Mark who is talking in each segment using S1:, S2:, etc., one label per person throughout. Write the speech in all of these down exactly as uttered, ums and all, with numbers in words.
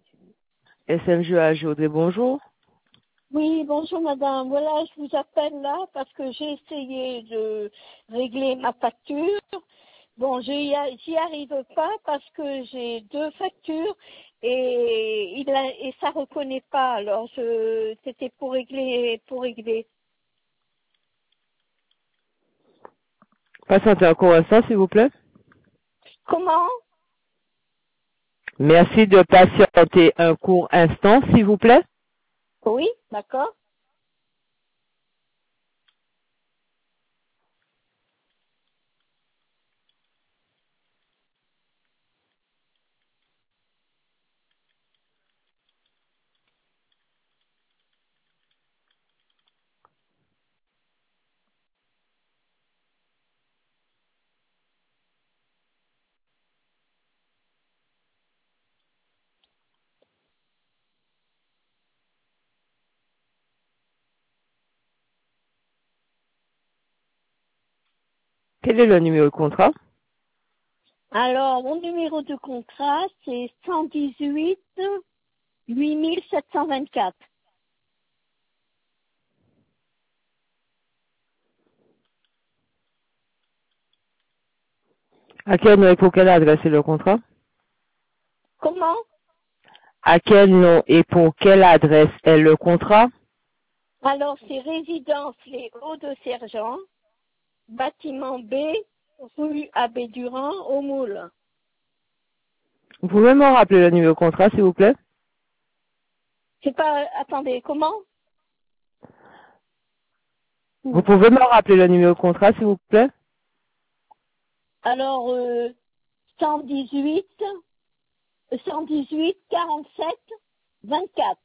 S1: S M G A G O D, bonjour.
S2: Oui, bonjour madame. Voilà, je vous appelle là parce que j'ai essayé de régler ma facture. Bon, j'y j'y arrive pas parce que j'ai deux factures et il a, et ça reconnaît pas. Alors je c'était pour régler pour régler.
S1: Patientez un court instant, s'il vous plaît.
S2: Comment?
S1: Merci de patienter un court instant, s'il vous plaît.
S2: Oui, d'accord.
S1: Quel est le numéro de contrat?
S2: Alors mon numéro de contrat c'est cent dix-huit huit mille sept cent vingt-quatre.
S1: À quel nom et pour quelle adresse est le contrat?
S2: Comment?
S1: À quel nom et pour quelle adresse est le contrat?
S2: Alors c'est résidence Les Hauts de Sergent, bâtiment B, rue Abbé Durand, au Moule.
S1: Vous pouvez me rappeler le numéro de contrat, s'il vous plaît?
S2: C'est pas, attendez, comment?
S1: Vous pouvez me rappeler le numéro de contrat, s'il vous plaît?
S2: Alors, euh, cent dix-huit, cent dix-huit, quarante-sept, vingt-quatre.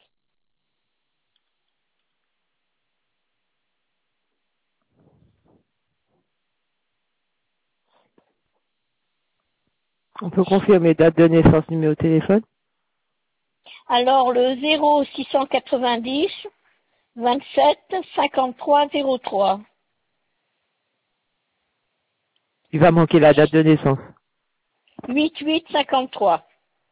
S1: On peut confirmer date de naissance, numéro de téléphone?
S2: Alors, le zéro six cent quatre-vingt-dix, vingt-sept, cinquante-trois, zéro trois.
S1: Il va manquer la date de naissance.
S2: huit-huit, cinquante-trois.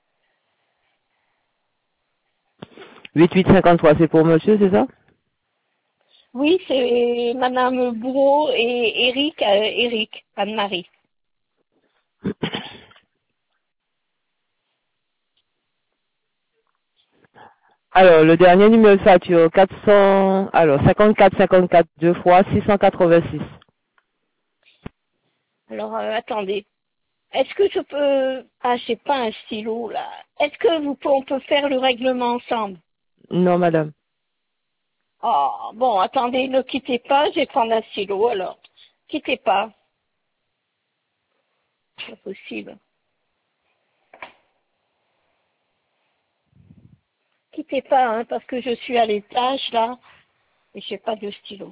S1: huit-huit cinquante-trois, c'est pour monsieur, c'est ça?
S2: Oui, c'est Madame Bourreau et Eric, euh, Eric, Anne-Marie.
S1: Alors, le dernier numéro de facture, quatre cents, alors, cinquante-quatre cinquante-quatre deux fois, six cent quatre-vingt-six.
S2: Alors, euh, attendez. Est-ce que je peux... Ah, j'ai pas un stylo, là. Est-ce que vous on peut faire le règlement ensemble?
S1: Non, madame.
S2: Oh, bon, attendez, ne quittez pas, je vais prendre un stylo, alors. Quittez pas. C'est pas possible. Quittez pas, hein, parce que je suis à l'étage, là, et j'ai pas de stylo.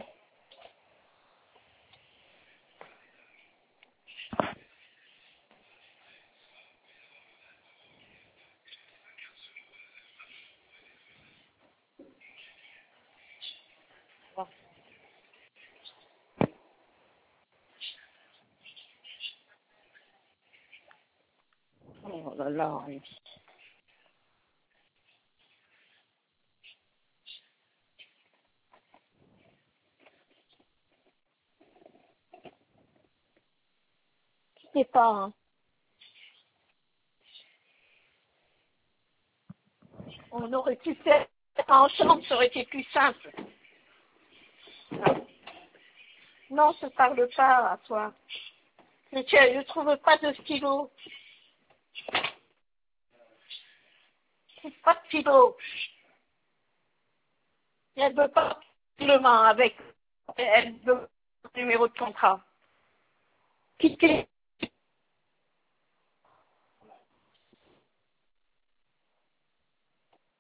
S2: Oh là là. Quittez pas, hein. On aurait pu faire ensemble, ça aurait été plus simple. Non, je parle pas à toi. Mais tiens, je trouve pas de stylo. Je trouve pas de stylo. Elle veut pas règlement avec, elle veut le numéro de contrat. Quittez.